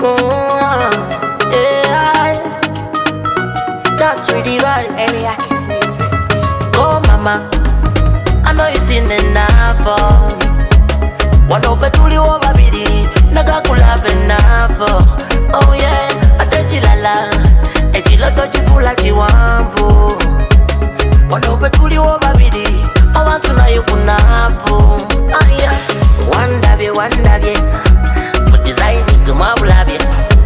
Yeah, that's really right. Eliakis music. Oh mama, I know you seen enough. Wanope tuli wo babiri naga kulave enough. Oh yeah, atechilala echiloto chifula chiwambu. Wanope tuli wo babiri awasuna yukunapo. Aya, wandabye design kumabulabye.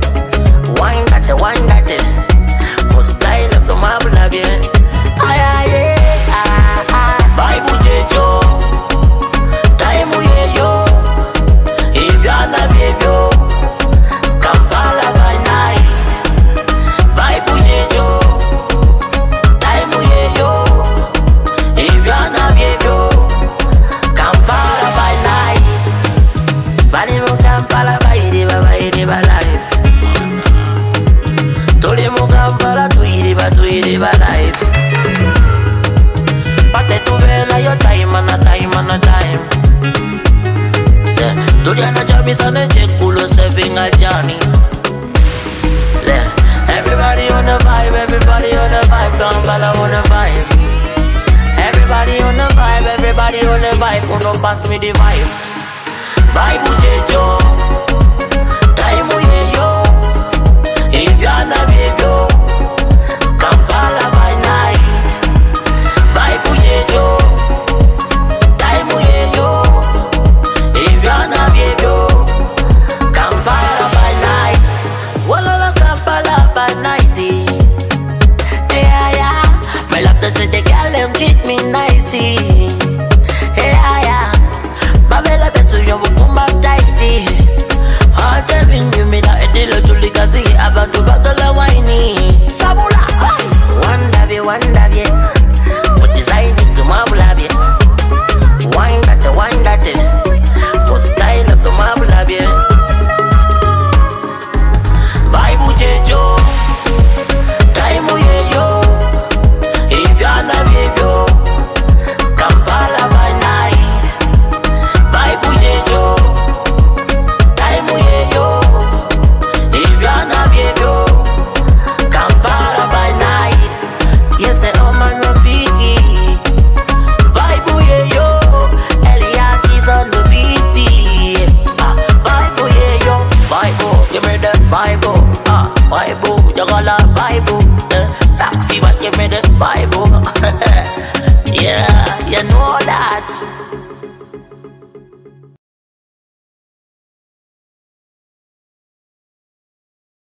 Wandate mo style kumabulabye. Aya Bible jejo time yeyo ibyana byeyo Kampala by night. Bible jejo time yeyo ibyana byeyo Kampala by night. Bali mu Kampala bayiriba life. Tuli mu Kampala tuyiriba life. Pate tu vela yo time and a time. Say, Juliana Javis on a chekulo saving a journey. Everybody on the vibe, Kampala on the vibe. Everybody on the vibe, uno pass me the vibe. Vibe